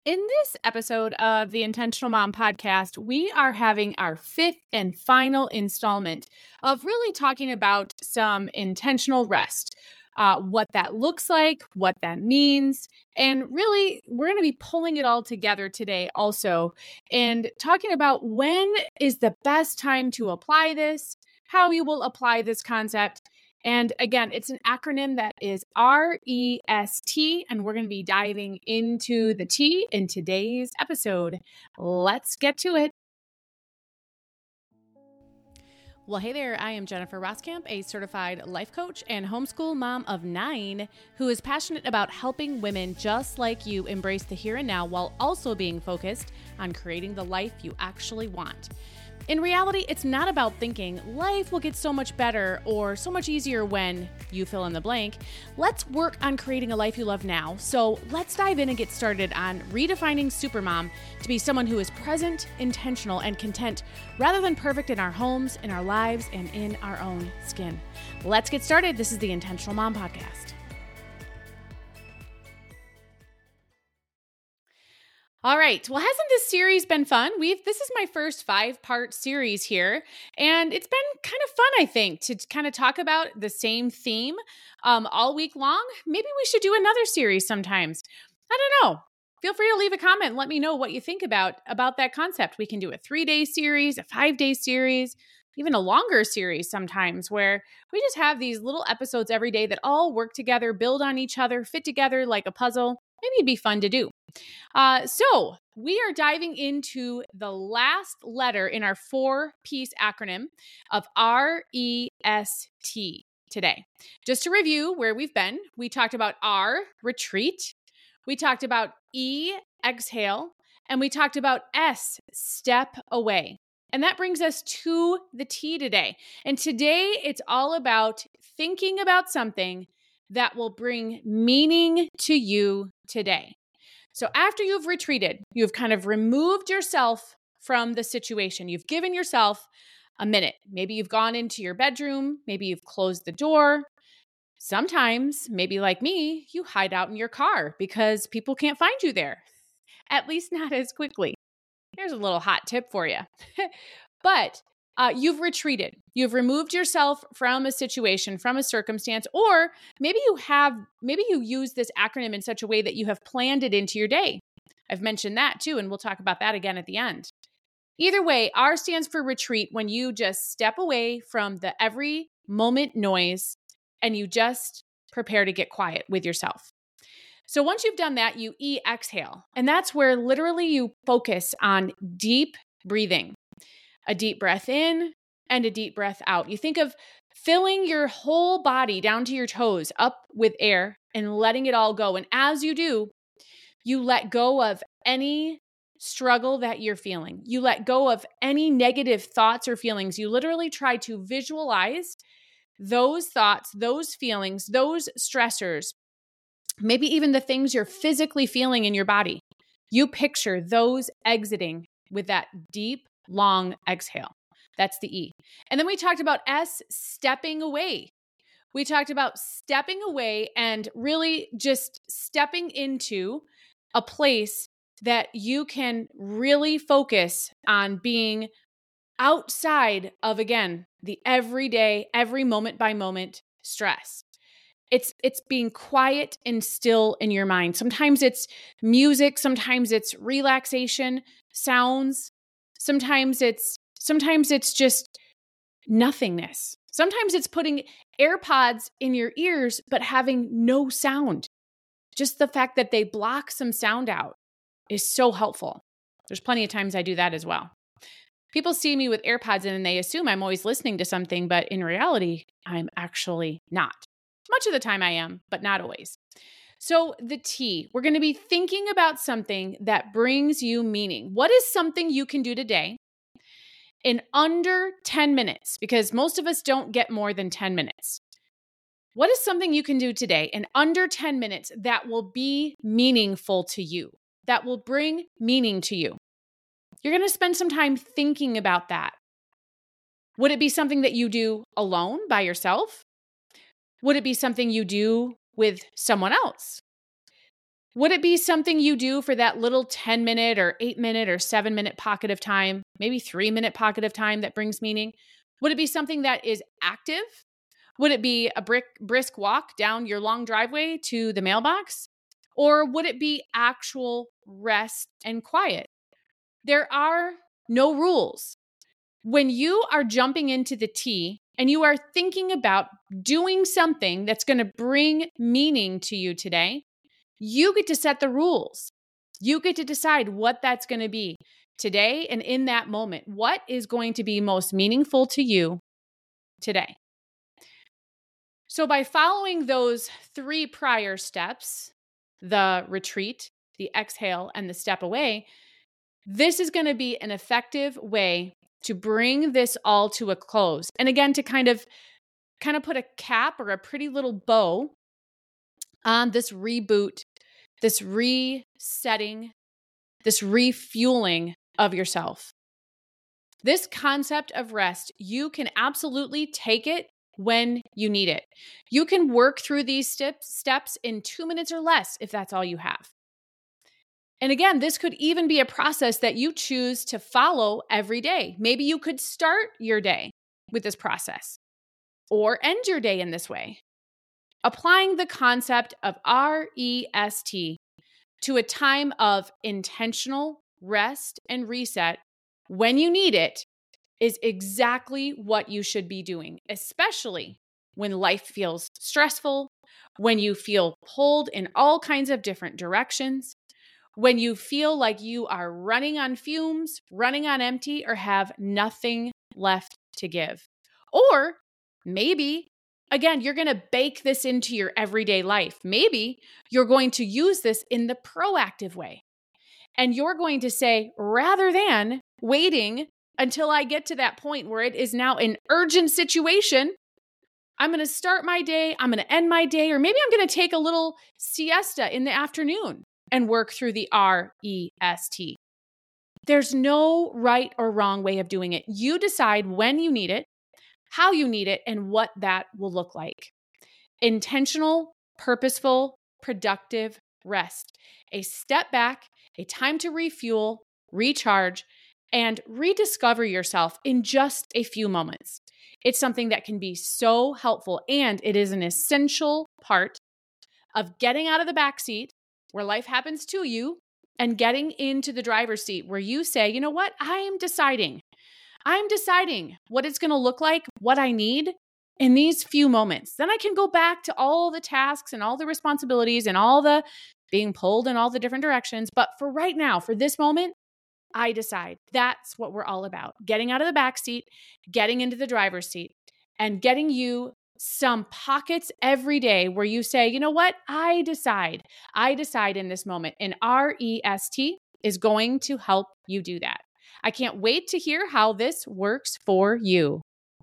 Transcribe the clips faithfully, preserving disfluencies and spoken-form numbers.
In this episode of the Intentional Mom podcast, we are having our fifth and final installment of really talking about some intentional rest, uh, what that looks like, what that means. And really, we're going to be pulling it all together today also and talking about when is the best time to apply this, how you will apply this concept. And again, it's an acronym that is R E S T, and we're going to be diving into the T in today's episode. Let's get to it. Well, hey there, I am Jennifer Roskamp, a certified life coach and homeschool mom of nine who is passionate about helping women just like you embrace the here and now while also being focused on creating the life you actually want. In reality, it's not about thinking life will get so much better or so much easier when you fill in the blank. Let's work on creating a life you love now. So let's dive in and get started on redefining Supermom to be someone who is present, intentional, and content rather than perfect in our homes, in our lives, and in our own skin. Let's get started. This is the Intentional Mom Podcast. All right. Well, hasn't this series been fun? We've this is my first five-part series here, and it's been kind of fun, I think, to kind of talk about the same theme um, all week long. Maybe we should do another series sometimes. I don't know. Feel free to leave a comment and let me know what you think about, about that concept. We can do a three-day series, a five-day series, even a longer series sometimes where we just have these little episodes every day that all work together, build on each other, fit together like a puzzle. Maybe it'd be fun to do. Uh, so we are diving into the last letter in our four-piece acronym of R E S T today. Just to review where we've been, we talked about R, retreat. We talked about E, exhale. And we talked about S, step away. And that brings us to the T today. And today it's all about thinking about something that will bring meaning to you today. So after you've retreated, you've kind of removed yourself from the situation. You've given yourself a minute. Maybe you've gone into your bedroom. Maybe you've closed the door. Sometimes, maybe like me, you hide out in your car because people can't find you there, at least not as quickly. Here's a little hot tip for you. But Uh, you've retreated. You've removed yourself from a situation, from a circumstance, or maybe you have, maybe you use this acronym in such a way that you have planned it into your day. I've mentioned that too, and we'll talk about that again at the end. Either way, R stands for retreat when you just step away from the every moment noise and you just prepare to get quiet with yourself. So once you've done that, you E, exhale. And that's where literally you focus on deep breathing. A deep breath in and a deep breath out. You think of filling your whole body down to your toes up with air and letting it all go. And as you do, you let go of any struggle that you're feeling. You let go of any negative thoughts or feelings. You literally try to visualize those thoughts, those feelings, those stressors, maybe even the things you're physically feeling in your body. You picture those exiting with that deep long exhale. That's the E. And then we talked about S, stepping away. We talked about stepping away and really just stepping into a place that you can really focus on being outside of, again, the everyday, every moment by moment stress. It's it's being quiet and still in your mind. Sometimes it's music, sometimes it's relaxation, sounds. Sometimes it's sometimes it's just nothingness. Sometimes it's putting AirPods in your ears but having no sound. Just the fact that they block some sound out is so helpful. There's plenty of times I do that as well. People see me with AirPods in and they assume I'm always listening to something, but in reality, I'm actually not. Much of the time I am, but not always. So the T, we're going to be thinking about something that brings you meaning. What is something you can do today in under ten minutes? Because most of us don't get more than ten minutes. What is something you can do today in under ten minutes that will be meaningful to you, that will bring meaning to you? You're going to spend some time thinking about that. Would it be something that you do alone by yourself? Would it be something you do with someone else? Would it be something you do for that little ten minute or eight minute or seven minute pocket of time, maybe three minute pocket of time that brings meaning? Would it be something that is active? Would it be a brick, brisk walk down your long driveway to the mailbox? Or would it be actual rest and quiet? There are no rules. When you are jumping into the T and you are thinking about doing something that's going to bring meaning to you today, you get to set the rules. You get to decide what that's going to be today and in that moment. What is going to be most meaningful to you today? So by following those three prior steps, the retreat, the exhale, and the step away, this is going to be an effective way to bring this all to a close. And again, to kind of, kind of put a cap or a pretty little bow on this reboot, this resetting, this refueling of yourself. This concept of rest, you can absolutely take it when you need it. You can work through these steps, steps in two minutes or less if that's all you have. And again, this could even be a process that you choose to follow every day. Maybe you could start your day with this process or end your day in this way. Applying the concept of R E S T to a time of intentional rest and reset when you need it is exactly what you should be doing, especially when life feels stressful, when you feel pulled in all kinds of different directions, when you feel like you are running on fumes, running on empty, or have nothing left to give. Or maybe, again, you're going to bake this into your everyday life. Maybe you're going to use this in the proactive way. And you're going to say, rather than waiting until I get to that point where it is now an urgent situation, I'm going to start my day, I'm going to end my day, or maybe I'm going to take a little siesta in the afternoon and work through the R E S T. There's no right or wrong way of doing it. You decide when you need it, how you need it, and what that will look like. Intentional, purposeful, productive rest. A step back, a time to refuel, recharge, and rediscover yourself in just a few moments. It's something that can be so helpful, and it is an essential part of getting out of the backseat where life happens to you and getting into the driver's seat where you say, you know what, I am deciding. I'm deciding what it's going to look like, what I need in these few moments. Then I can go back to all the tasks and all the responsibilities and all the being pulled in all the different directions. But for right now, for this moment, I decide. That's what we're all about. Getting out of the backseat, getting into the driver's seat, and getting you some pockets every day where you say, you know what? I decide. I decide in this moment. And R E S T is going to help you do that. I can't wait to hear how this works for you.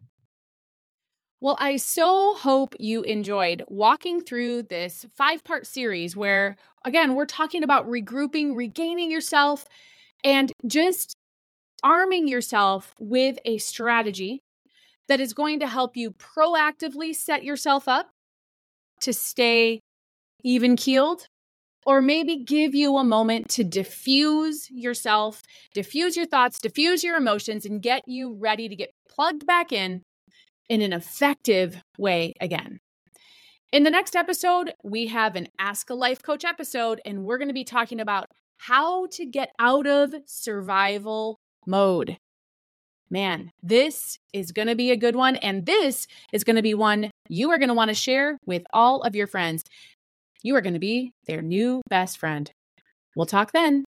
Well, I so hope you enjoyed walking through this five-part series where, again, we're talking about regrouping, regaining yourself, and just arming yourself with a strategy that is going to help you proactively set yourself up to stay even-keeled, or maybe give you a moment to diffuse yourself, diffuse your thoughts, diffuse your emotions, and get you ready to get plugged back in in an effective way again. In the next episode, we have an Ask a Life Coach episode, and we're going to be talking about how to get out of survival mode. Man, this is going to be a good one, and this is going to be one you are going to want to share with all of your friends. You are going to be their new best friend. We'll talk then.